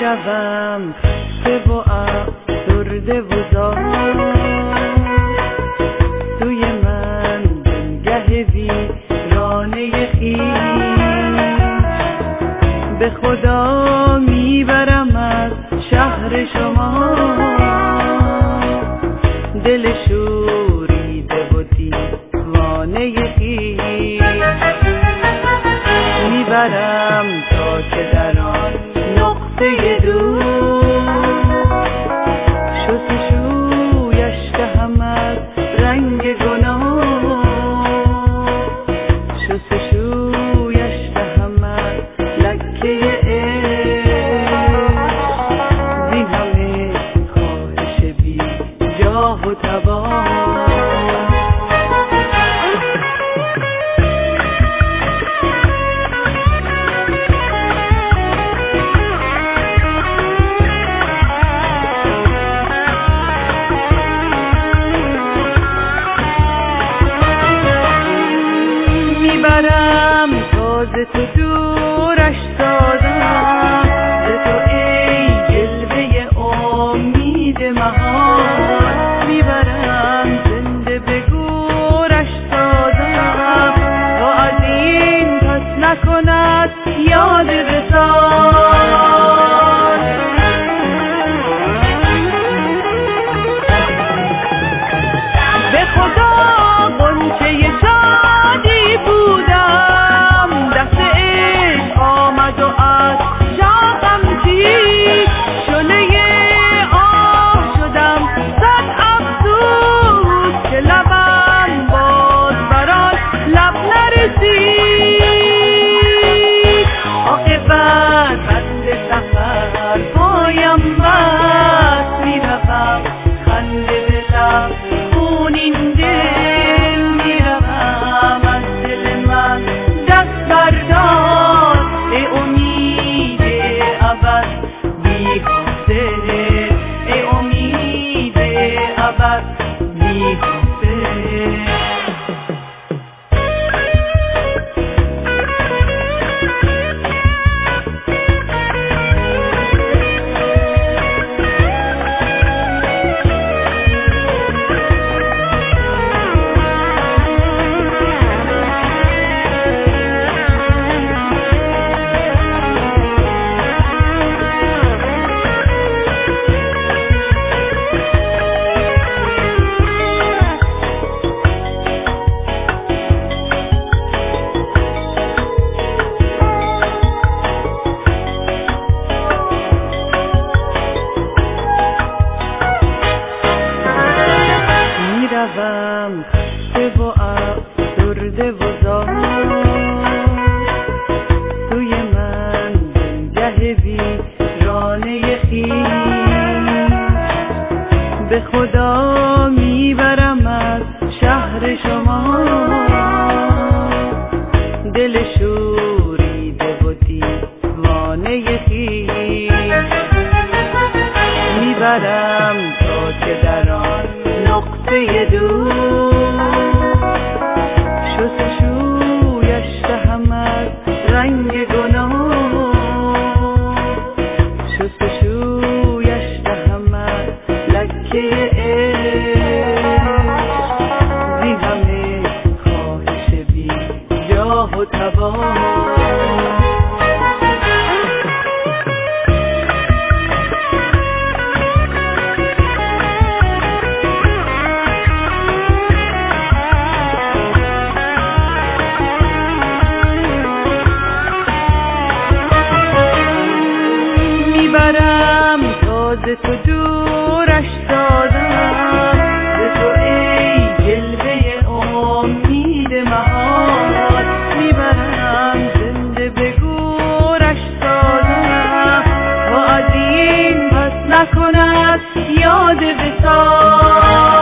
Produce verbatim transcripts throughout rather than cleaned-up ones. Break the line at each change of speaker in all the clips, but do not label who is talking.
میروم خسته و افسرده و زار سوی من دلگه ویرانه خویش، به خدا میبرم از شهر شما دل شوریده و دیوانه خویش. میبرم تا که در آن نقطه دور شستشویش دهم از رنگ گناه، شستشویش دهم از لکه عشق، زین همه خواهش بی جاه و توان. میبرم تا ز تو دورش سازم، ز تو ای جلوه امید مهان. میبرم زنده به گورش سازم تا از این پس نکند یاد وصال. به خدا غنچه شادی بودم، دست عشق آمد و از شاخم چید، شعله آه شدم صد افسوس که لبم باز براش لب نرسید. عاقبت بند سفر پایم بست، میروم خنده به لب خونین دل، میروم از دل من دست بردار ای امید ابد بی حاصل، ای امید ابد بی حاصل. میروم خسته و افسرده و زار سوی من دلگه ویرانه خویش، به خدا میبرم از شهر شما دل شوریده و دیوانه خویش. میبرم تا که در آن نقطه دور شستشویش دهم از رنگ گناه، شستشویش دهم از لکه عشق، زین همه خواهش بی جاه و توان. میبرم تا ز تو دورش سازم، ز تو ای جلوه امید مهان. میبرم زنده به گورش سازم تا از این پس نکند یاد وصال.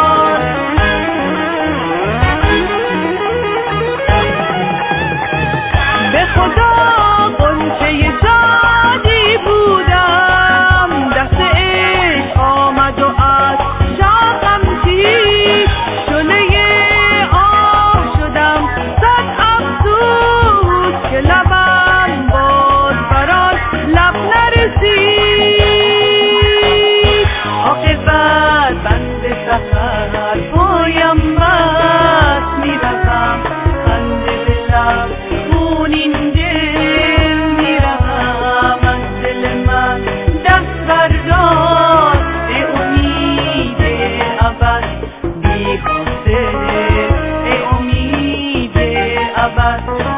به خدا غنچه شادی بودم، دست عشق آمد و از شاخم چید، شعله آه شدم صد افسوس که لبم باز براش لب نرسید. ابد